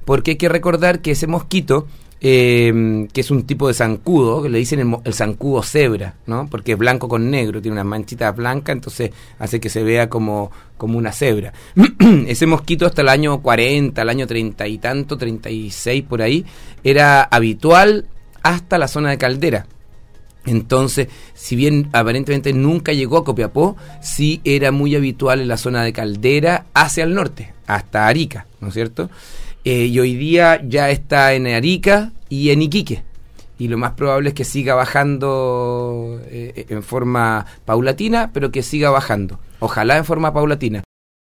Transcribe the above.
porque hay que recordar que ese mosquito, que es un tipo de zancudo, que le dicen el zancudo cebra, ¿no? Porque es blanco con negro, tiene unas manchitas blancas, entonces hace que se vea como una cebra. Ese mosquito hasta el año 40, el año 30 y tanto, 36 por ahí, era habitual hasta la zona de Caldera. Entonces, si bien aparentemente nunca llegó a Copiapó, sí era muy habitual en la zona de Caldera hacia el norte, hasta Arica, ¿no es cierto? Y hoy día ya está en Arica y en Iquique. Y lo más probable es que siga bajando en forma paulatina, pero que siga bajando. Ojalá en forma paulatina.